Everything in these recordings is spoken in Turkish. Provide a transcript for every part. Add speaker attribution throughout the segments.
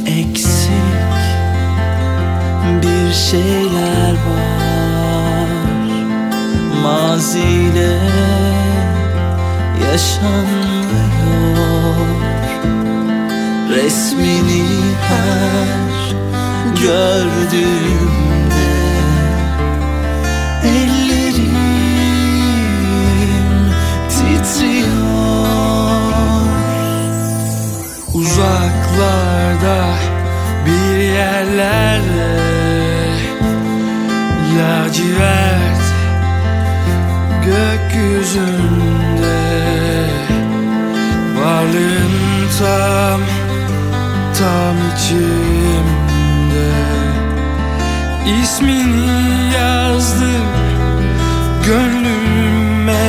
Speaker 1: eksik bir şeyler var. Maziyle yaşanmıyor. Resmini her gördüğümde ellerim titriyor.
Speaker 2: Uzaklarda bir yerlerde lacivert gökyüzünde varlığın tam içimde. İsmini yazdım gönlüme.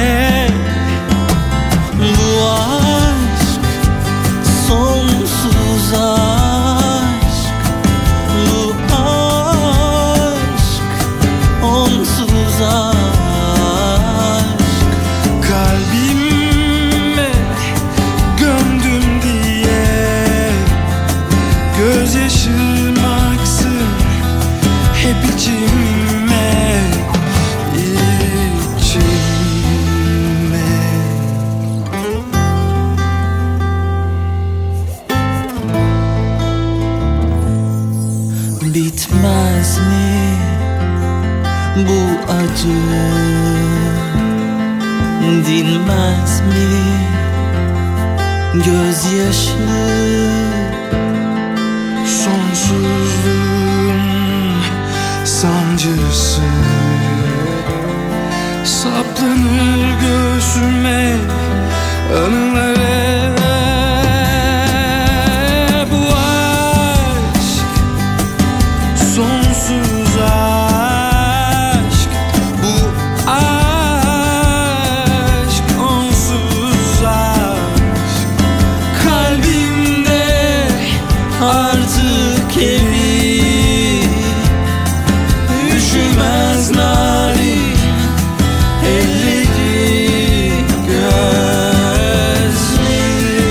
Speaker 1: Bu aşk sonsuz aşk. Bu aşk onsuz aşk.
Speaker 2: Kalbime gömdüm diye gözyaşım aksın hep içime, içime.
Speaker 1: Bitmez mi bu acı? Dinmez mi gözyaşı?
Speaker 2: Sonsuzluğun sancısı saplanır göğsüme, anılara. Bu aşk sonsuz aşk. Bu aşk onsuz aşk.
Speaker 1: Kalbimde artık evi üşümez narin elleri gözleri.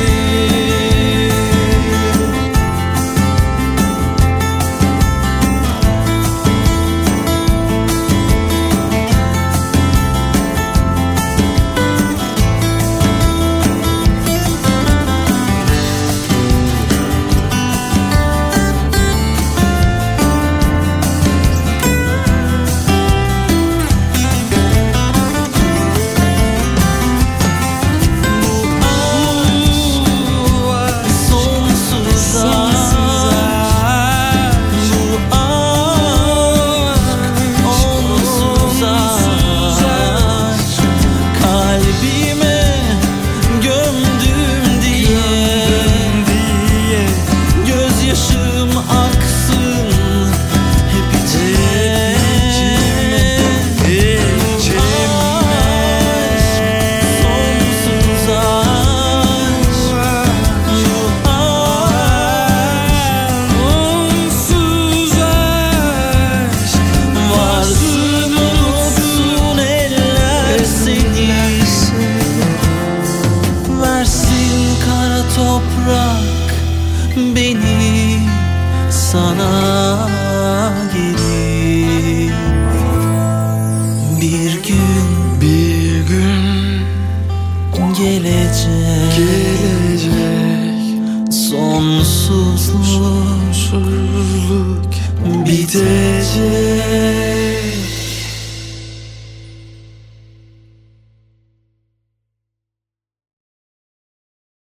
Speaker 1: Toprak beni sana geri. Bir gün gelecek, sonsuzluk bitecek.